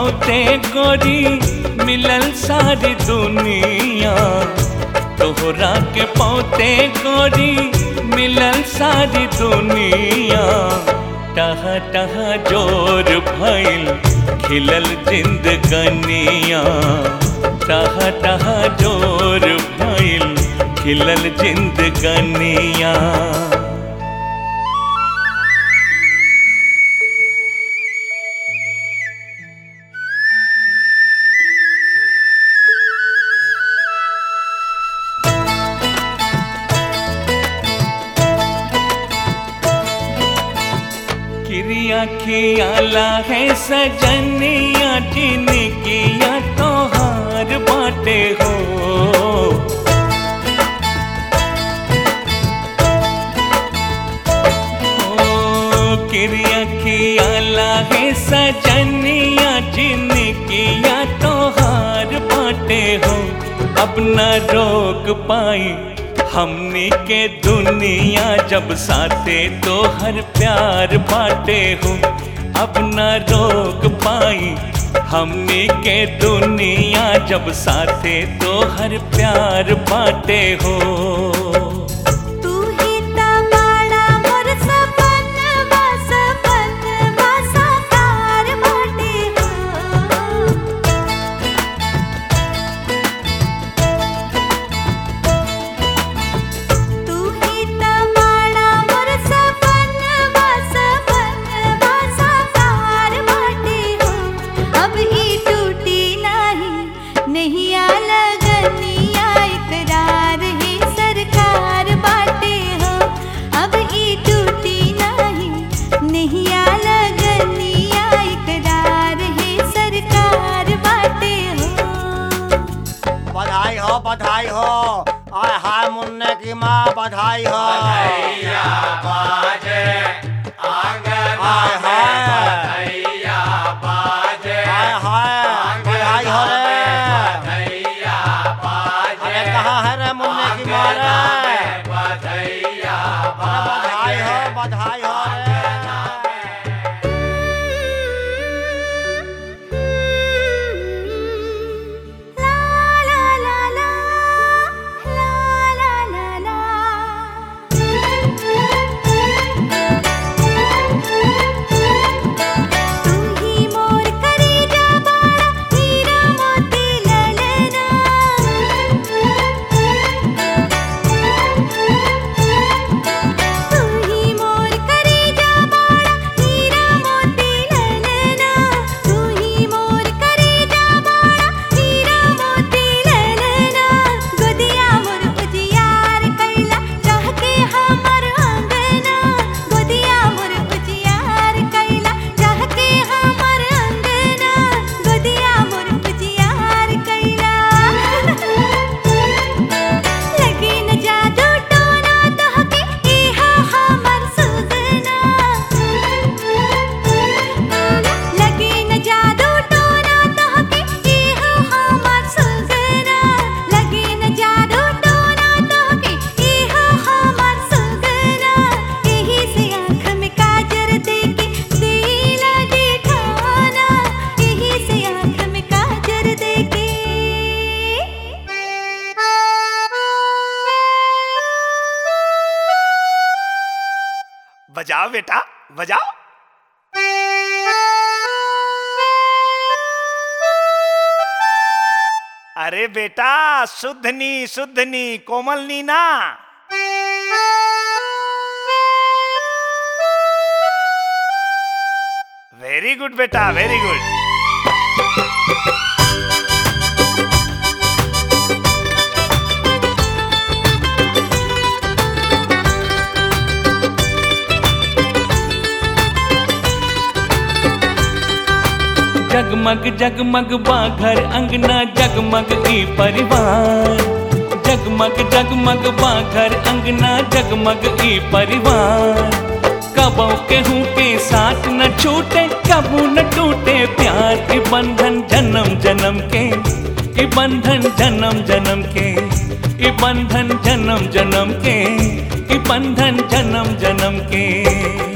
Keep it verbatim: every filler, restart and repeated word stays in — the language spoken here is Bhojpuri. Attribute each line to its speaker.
Speaker 1: पौते गोरी मिलल सारी दुनिया, तोहरा के पौते गोरी मिलल सारी दुनिया। टह टह जोर भइल खिलल जिंदगनिया, टह टह जोर भइल खिलल जिंदगनिया। किरिया खियाला है सजनिया जिनगिया तोहार बाटे हो। ओ किरिया खियाला है सजनिया जिनगिया तोहार बाटे हो। अब न रोक पाई हमनी के दुनिया जब साथे तो हर प्यार बाटे हो। अब न रोक पाई हमनी के दुनिया जब साथे तो हर प्यार बाटे हो।
Speaker 2: बधाई हो बधाई हो, आय हाय मुन्ने की माँ बधाई हो।
Speaker 3: बधाइया बाजे आंगन
Speaker 2: आय
Speaker 3: में,
Speaker 2: हाय
Speaker 3: बधाइया बाजे
Speaker 2: आय हाय बधाई हो रे।
Speaker 3: बधाइया बाजे।
Speaker 2: अरे कहाँ है रे मुन्ने की माँ रे?
Speaker 3: बधाइया
Speaker 2: बधाई हो बधाई हो रे।
Speaker 4: बजाओ बेटा बजाओ। अरे बेटा शुद्धनी शुद्धनी कोमलनी ना। वेरी गुड बेटा वेरी गुड।
Speaker 1: जगमग जगमग बा घर अंगना जगमग ई परिवार, जगमग जगमग बा घर अंगना जगमग ई परिवार। कबो केहू के साथ न छूटे कबू न टूटे प्यार के बंधन जन्म जन्म के, ई बंधन जन्म जन्म के, ई बंधन जन्म जन्म के, ई बंधन जन्म जन्म के।